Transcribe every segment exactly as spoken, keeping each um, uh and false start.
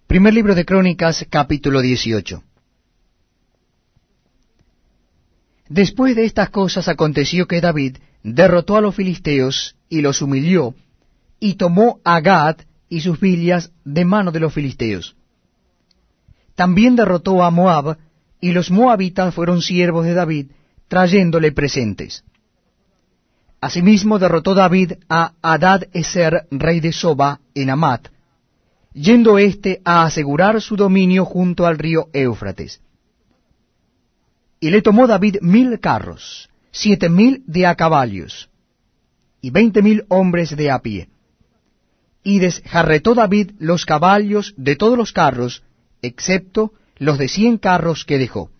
Primer libro de Crónicas, capítulo dieciocho. Después de estas cosas aconteció que David derrotó a los filisteos y los humilló, y tomó a Gad y sus villas de mano de los filisteos. También derrotó a Moab, y los moabitas fueron siervos de David, trayéndole presentes. Asimismo derrotó David a Hadad-ezer, rey de Soba, en Amat, yendo éste a asegurar su dominio junto al río Éufrates. Y le tomó David mil carros, siete mil de a caballos, y veinte mil hombres de a pie. Y desjarretó David los caballos de todos los carros, excepto los de cien carros que dejó.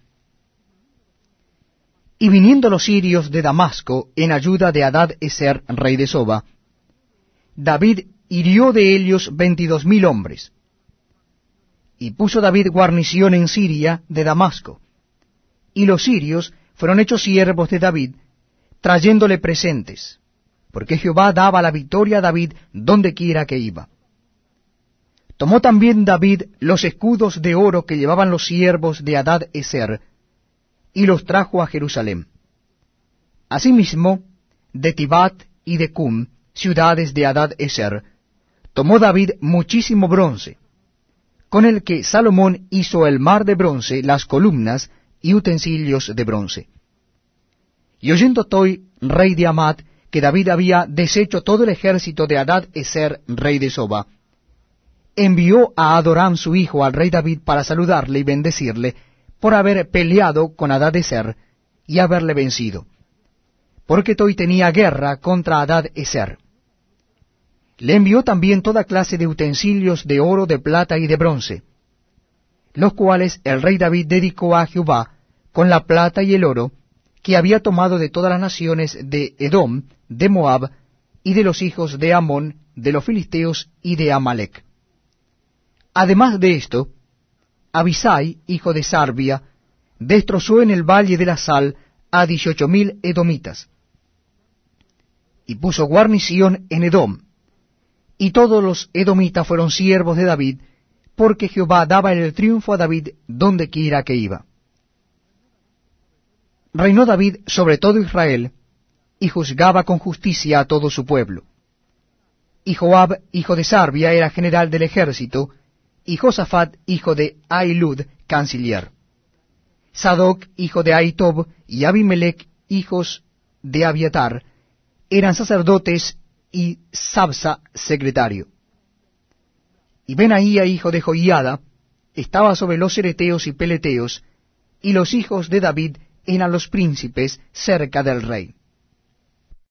Y viniendo los sirios de Damasco en ayuda de Hadad-ezer, rey de Soba, David hirió de ellos veintidós mil hombres. Y puso David guarnición en Siria de Damasco, y los sirios fueron hechos siervos de David, trayéndole presentes, porque Jehová daba la victoria a David donde quiera que iba. Tomó también David los escudos de oro que llevaban los siervos de Hadad-ezer, y los trajo a Jerusalén. Asimismo, de Tibat y de Cum, ciudades de Hadad-ezer, tomó David muchísimo bronce, con el que Salomón hizo el mar de bronce, las columnas y utensilios de bronce. Y oyendo Toi, rey de Amat, que David había deshecho todo el ejército de Hadad-ezer, rey de Soba, envió a Adoram su hijo al rey David para saludarle y bendecirle por haber peleado con Hadad-ezer y haberle vencido, porque Toi tenía guerra contra Hadad-ezer. Le envió también toda clase de utensilios de oro, de plata y de bronce, los cuales el rey David dedicó a Jehová con la plata y el oro que había tomado de todas las naciones de Edom, de Moab, y de los hijos de Amón, de los filisteos y de Amalec. Además de esto, Abisai, hijo de Sarbia, destrozó en el valle de la Sal a dieciocho mil edomitas, y puso guarnición en Edom, y todos los edomitas fueron siervos de David, porque Jehová daba el triunfo a David donde quiera que iba. Reinó David sobre todo Israel, y juzgaba con justicia a todo su pueblo. Y Joab, hijo de Sarbia, era general del ejército, y Josafat, hijo de Ahilud, canciller. Sadoc, hijo de Ahitob, y Abimelech, hijos de Abiatar, eran sacerdotes, y Sabsa, secretario. Y Benaía, hijo de Joiada, estaba sobre los cereteos y peleteos, y los hijos de David eran los príncipes cerca del rey.